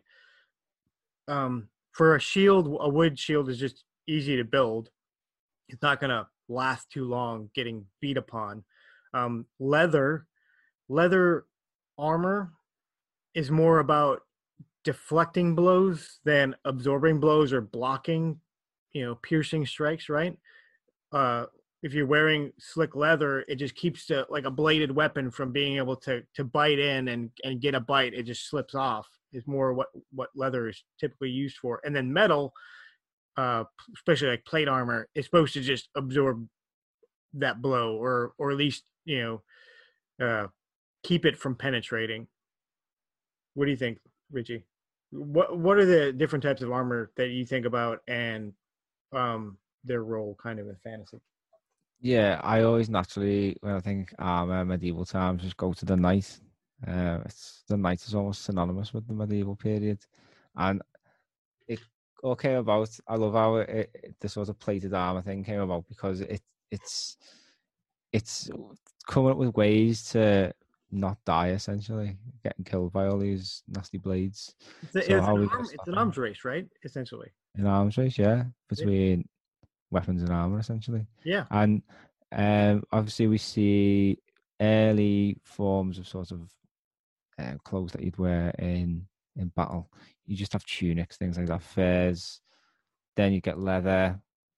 Um, for a shield, a wood shield is just easy to build. It's not going to last too long getting beat upon. Um, leather, leather armor is more about deflecting blows than absorbing blows or blocking, you know, piercing strikes, right? Uh, if you're wearing slick leather, it just keeps the, like a bladed weapon from being able to to bite in and and get a bite. It just slips off. Is more what what leather is typically used for. And then metal, uh, especially like plate armor, is supposed to just absorb that blow, or or at least you know uh, keep it from penetrating. What do you think, Richie? What what are the different types of armor that you think about, and um, their role kind of in fantasy? yeah, I always naturally when I think armor medieval times just go to the knight. Uh, it's the knight is almost synonymous with the medieval period, and it all came about. I love how it, it, the sort of plated armor thing came about because it it's it's coming up with ways to not die, essentially, getting killed by all these nasty blades. It's, a, So it's how an are we going arm. to It's stop an them? arms race, right? Essentially. An arms race, yeah, Yeah. between weapons and armor, essentially. Yeah. And um, obviously, we see early forms of sort of uh, clothes that you'd wear in in battle. You just have tunics, things like that, furs. Then you get leather.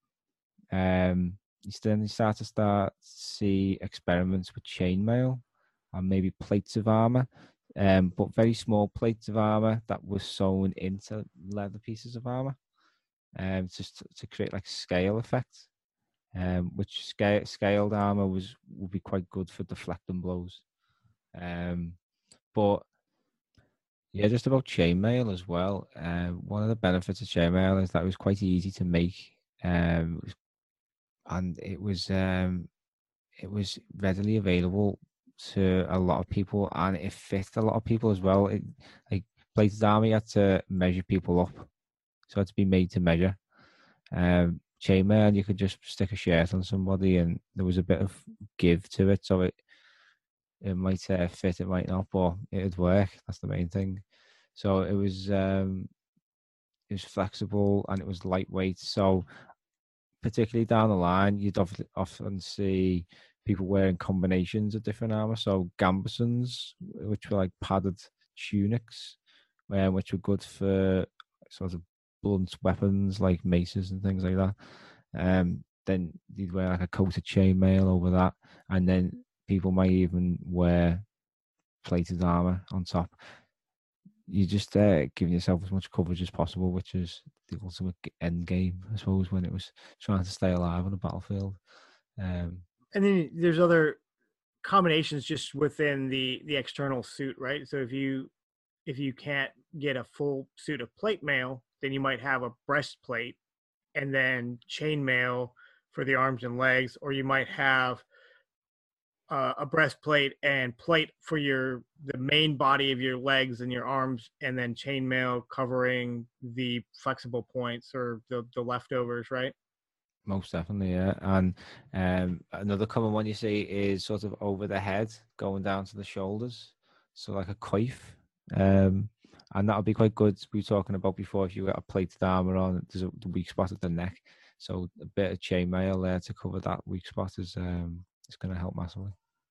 Um, you then you start to start see experiments with chainmail and maybe plates of armor, um, but very small plates of armor that were sewn into leather pieces of armor, um, just to, to create like scale effect. Um, which scale, scaled armor was would be quite good for deflecting blows. Um, but yeah, just about chainmail as well. Um, one of the benefits of chainmail is that it was quite easy to make, um, and it was um, it was readily available to a lot of people, and it fit a lot of people as well. It, like Plated Army had to measure people up, so it had to be made to measure. Um, chainmail, you could just stick a shirt on somebody, and there was a bit of give to it, so it it might uh, fit, it might not, but it'd work. That's the main thing. So it was um, it was flexible and it was lightweight. So particularly down the line, you'd often often see people wearing combinations of different armor. So gambesons, which were like padded tunics, um, which were good for sort of blunt weapons like maces and things like that. Um, then you'd wear like a coat of chainmail over that, and then people might even wear plated armor on top. You just uh, giving yourself as much coverage as possible, which is the ultimate end game, I suppose, when it was trying to stay alive on a battlefield. Um, And then there's other combinations just within the the external suit, right? So if you if you can't get a full suit of plate mail, then you might have a breastplate and then chainmail for the arms and legs, or you might have uh, a breastplate and plate for your the main body of your legs and your arms, and then chainmail covering the flexible points or the the leftovers, right? most definitely, yeah. And um, another common one you see is sort of over the head, going down to the shoulders, so like a coif. Um, and that'll be quite good. We were talking about before, if you got a plated armor on, there's a the weak spot at the neck, so a bit of chainmail there to cover that weak spot is um, is going to help massively.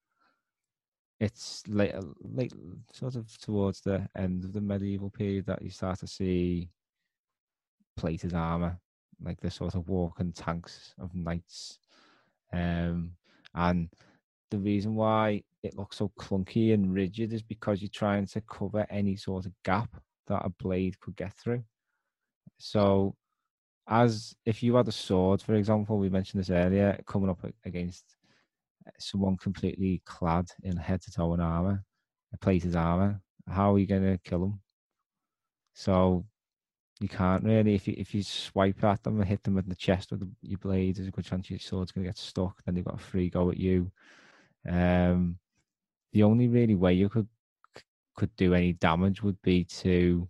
It's late, late, sort of towards the end of the medieval period that you start to see plated armor, like the sort of walking tanks of knights. Um, and the reason why it looks so clunky and rigid is because you're trying to cover any sort of gap that a blade could get through. So, as if you had a sword, for example, we mentioned this earlier, coming up against someone completely clad in head to toe in armor, a plated armor, how are you going to kill them? So you can't really. If you if you swipe at them and hit them in the chest with the, your blade, there's a good chance your sword's going to get stuck. Then they've got a free go at you. Um, the only really way you could could do any damage would be to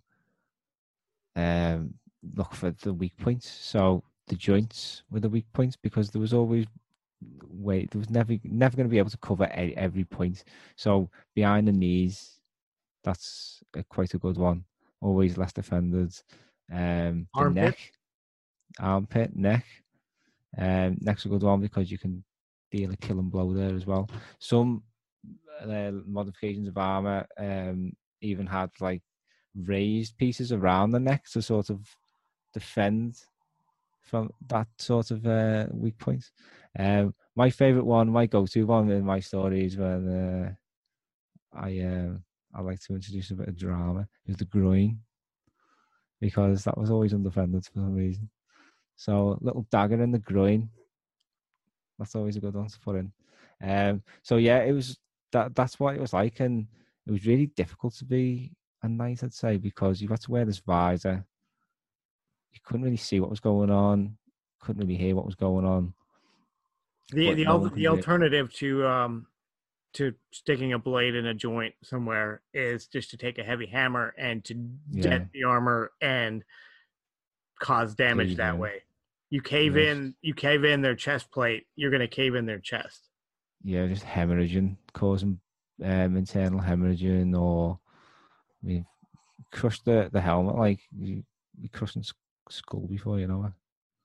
um look for the weak points. So the joints were the weak points, because there was always way there was never never going to be able to cover a, every point. So behind the knees, that's a, quite a good one. Always less defended. Um, the Armpit. neck, armpit, neck. Um, neck's a good one because you can deal a killing blow there as well. Some uh, modifications of armor um, even had like raised pieces around the neck to sort of defend from that sort of uh, weak point. Um, my favorite one, my go-to one in my stories when uh, I uh, I like to introduce a bit of drama is the groin, because that was always undefended for some reason. So little dagger in the groin, that's always a good one to put in. Um, so yeah, it was that. That's what it was like, and it was really difficult to be a knight, I'd say, because you had to wear this visor. You couldn't really see what was going on. Couldn't really hear what was going on. The But the no al- one the could really... alternative to um to sticking a blade in a joint somewhere is just to take a heavy hammer and to yeah, dent the armor and cause damage cave that in. way. You cave Yes. in, you cave in their chest plate, you're going to cave in their chest. Yeah, just hemorrhaging, causing um, internal hemorrhaging, or I mean, crushed the, the helmet like you, you crushed the skull before, you know.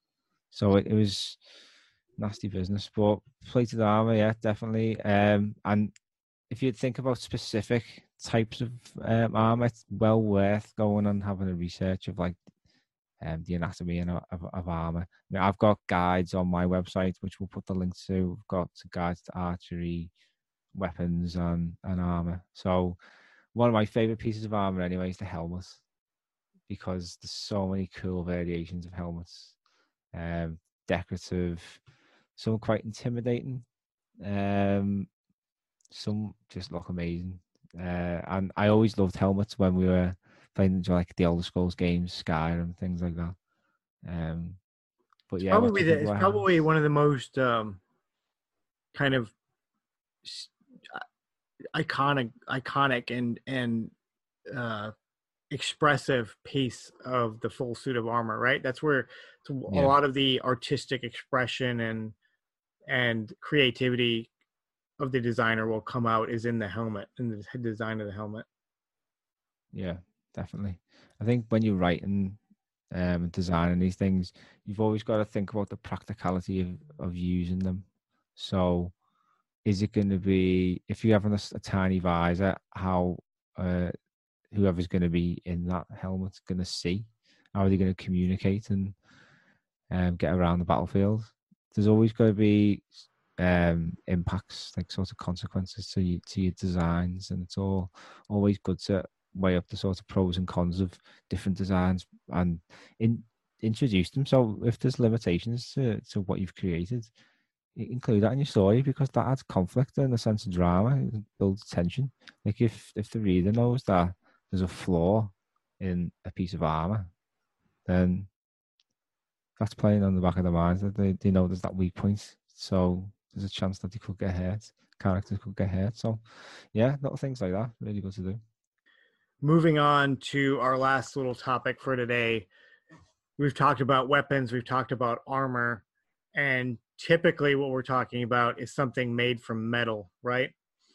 So it, it was nasty business. But plated armor, yeah, definitely. Um, and if you think about specific types of um, armor, it's well worth going and having a research of like um, the anatomy and of, of armor. I mean, I've got guides on my website, which we'll put the link to. We've got guides to archery, weapons, and, and armor. So one of my favorite pieces of armor, anyway, is the helmet, because there's so many cool variations of helmets. Um, decorative, some quite intimidating, um, some just look amazing. Uh, and I always loved helmets when we were playing like the Elder Scrolls games, Skyrim, things like that. Um, but It's yeah, what do probably you the, think it's about probably helmets? one of the most um, kind of s- iconic, iconic and and uh, expressive piece of the full suit of armor, right? That's where a Yeah, lot of the artistic expression and and creativity of the designer will come out is in the helmet, in the design of the helmet. yeah, definitely. I think when you're writing um, and designing these things, you've always got to think about the practicality of, of using them. So, is it going to be, if you're having a, a tiny visor, how uh, whoever's going to be in that helmet's going to see? How are they going to communicate and um, get around the battlefield? There's always going to be um, impacts, like sort of consequences to you, to your designs, and it's all always good to weigh up the sort of pros and cons of different designs and in, introduce them. So if there's limitations to, to what you've created, include that in your story, because that adds conflict and a sense of drama. It builds tension. Like if if the reader knows that there's a flaw in a piece of armor, then that's playing on the back of their minds, that they, they know there's that weak point. So there's a chance that they could get hurt. Characters could get hurt. So yeah, little things like that, really good to do. Moving on to our last little topic for today, we've talked about weapons, we've talked about armor, and typically what we're talking about is something made from metal, right?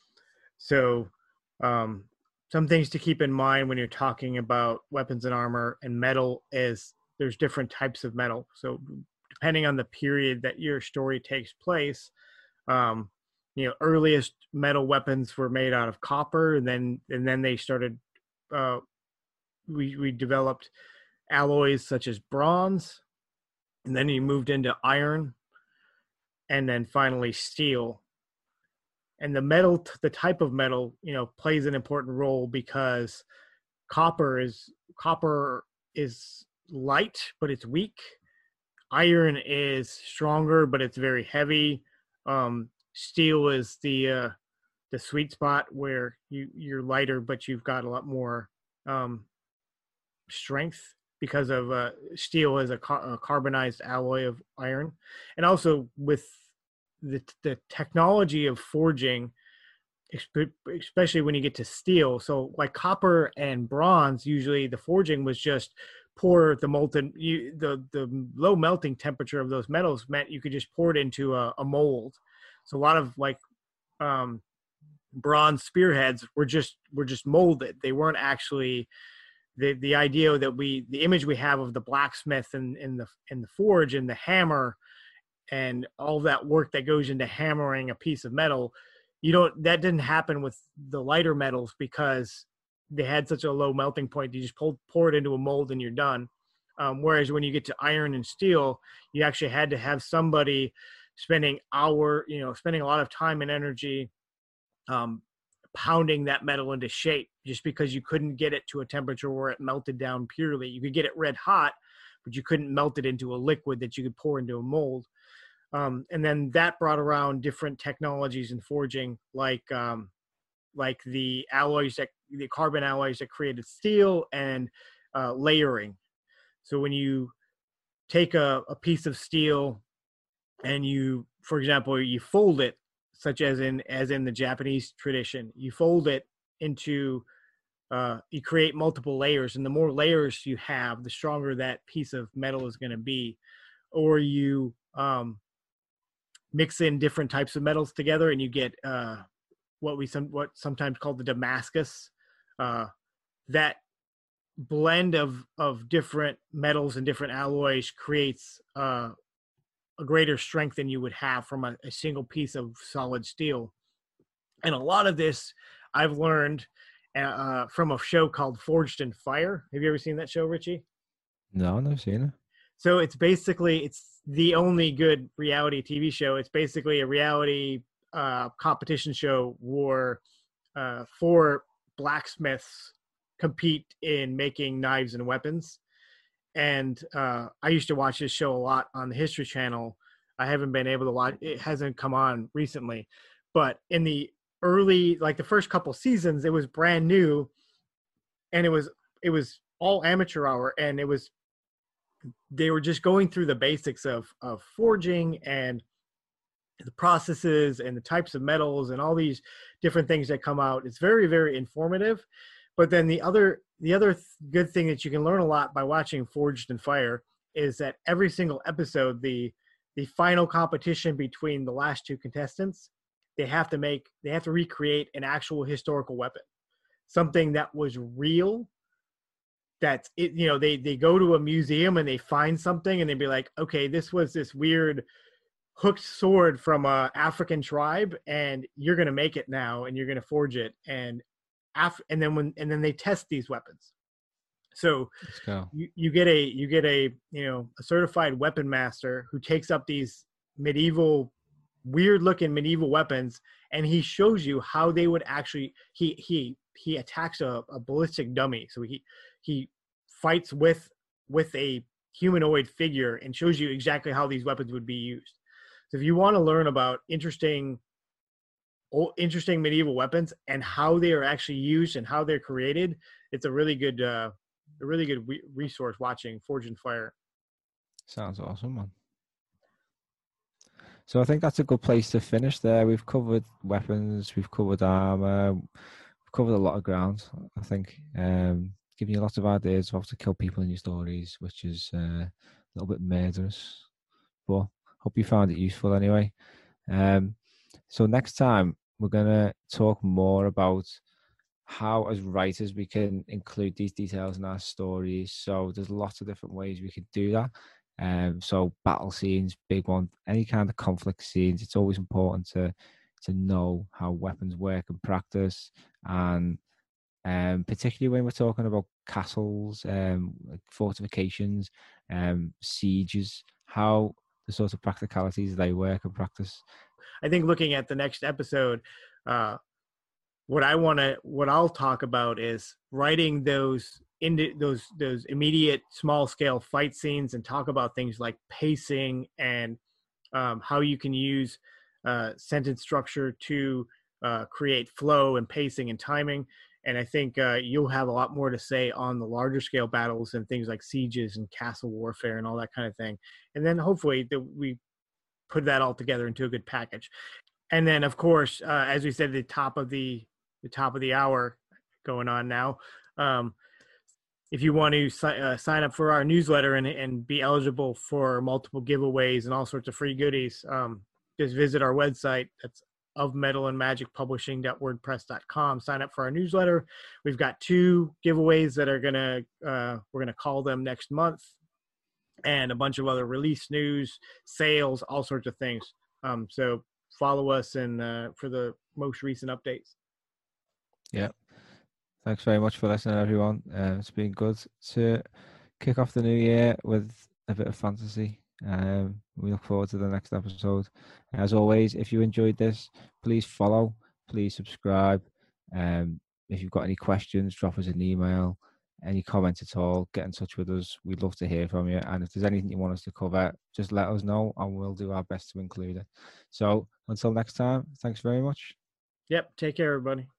So, um, some things to keep in mind when you're talking about weapons and armor and metal is there's different types of metal. So, depending on the period that your story takes place, um, you know, earliest metal weapons were made out of copper, and then and then they started. Uh, we we developed alloys such as bronze, and then you moved into iron, and then finally steel. And the metal, the type of metal, you know, plays an important role because copper is copper is light, but it's weak. Iron is stronger, but it's very heavy. Um, steel is the uh, the sweet spot where you you're lighter, but you've got a lot more um, strength because of uh, steel as a, car- a carbonized alloy of iron, and also with the the technology of forging, especially when you get to steel. So like copper and bronze, usually the forging was just pour the molten you the the low melting temperature of those metals meant you could just pour it into a, a mold. So a lot of like um, bronze spearheads were just were just molded. They weren't actually the the idea that we the image we have of the blacksmith and in the in the forge and the hammer and all that work that goes into hammering a piece of metal, you don't that didn't happen with the lighter metals because they had such a low melting point. You just pull, pour it into a mold and you're done. Um, whereas when you get to iron and steel, you actually had to have somebody spending hour you know spending a lot of time and energy um, pounding that metal into shape, just because you couldn't get it to a temperature where it melted down purely. You could get it red hot, but you couldn't melt it into a liquid that you could pour into a mold. Um, and then that brought around different technologies in forging, like um, like the alloys that the carbon alloys that created steel, and uh, layering. So when you take a, a piece of steel and you, for example, you fold it, such as in as in the Japanese tradition, you fold it into uh, you create multiple layers, and the more layers you have, the stronger that piece of metal is going to be. Or you um, mix in different types of metals together, and you get uh, what we some what sometimes called the Damascus. Uh, that blend of of different metals and different alloys creates uh, a greater strength than you would have from a, a single piece of solid steel. And a lot of this I've learned uh, from a show called Forged in Fire. Have you ever seen that show, Richie? No, I've never seen it. So it's basically, it's the only good reality T V show. It's basically a reality uh, competition show where uh, four blacksmiths compete in making knives and weapons. And uh, I used to watch this show a lot on the History Channel. I haven't been able to watch, it hasn't come on recently. But in the early, like the first couple seasons, it was brand new. And it was, it was all amateur hour. And it was, they were just going through the basics of, of forging and the processes and the types of metals and all these different things that come out. It's very, very informative. But then the other, the other th- good thing that you can learn a lot by watching Forged in Fire is that every single episode, the, the final competition between the last two contestants, they have to make, they have to recreate an actual historical weapon, something that was real. That's it, you know, they, they go to a museum and they find something and they'd be like, okay, this was this weird hooked sword from a African tribe and you're going to make it now and you're going to forge it. And after, and then when, and then they test these weapons. So you, you get a, you get a, you know, a certified weapon master who takes up these medieval, weird looking medieval weapons. And he shows you how they would actually, he, he, he attacks a, a ballistic dummy. So he, he fights with, with a humanoid figure and shows you exactly how these weapons would be used. So if you want to learn about interesting, interesting medieval weapons and how they are actually used and how they're created, it's a really good, uh, a really good re- resource watching Forged in Fire. Sounds awesome, man. So I think that's a good place to finish there. We've covered weapons, we've covered armor, we've covered a lot of ground, I think. Um, giving you lots of ideas of how to kill people in your stories, which is uh, a little bit murderous. But hope you found it useful anyway. Um, so next time, we're going to talk more about how, as writers, we can include these details in our stories. So there's lots of different ways we could do that. Um, so battle scenes, big one, any kind of conflict scenes. It's always important to to know how weapons work in practice, and um, particularly when we're talking about castles, um, like fortifications, um, sieges, how the sort of practicalities they work in practice. I think looking at the next episode, uh, what I want to, what I'll talk about is writing those into those those immediate small scale fight scenes and talk about things like pacing and um, how you can use uh, sentence structure to uh, create flow and pacing and timing. And I think uh, you'll have a lot more to say on the larger scale battles and things like sieges and castle warfare and all that kind of thing. And then hopefully that we put that all together into a good package. And then, of course, uh, as we said, the top of the the top of the hour going on now. Um, if you want to si- uh, sign up for our newsletter and, and be eligible for multiple giveaways and all sorts of free goodies, um, just visit our website. That's of metal and magic publishing dot wordpress dot com. Sign up for our newsletter. We've got two giveaways that are going to, uh, we're going to call them next month, and a bunch of other release news, sales, all sorts of things. Um, so follow us and uh, for the most recent updates. Yeah. Thanks very much for listening, everyone. Uh, it's been good to kick off the new year with a bit of fantasy. Um, we look forward to the next episode. As always, if you enjoyed this, please follow, please subscribe. Um, if you've got any questions, drop us an email. Any comments at all, get in touch with us. We'd love to hear from you. And if there's anything you want us to cover, just let us know and we'll do our best to include it. So until next time, thanks very much. Yep. Take care, everybody.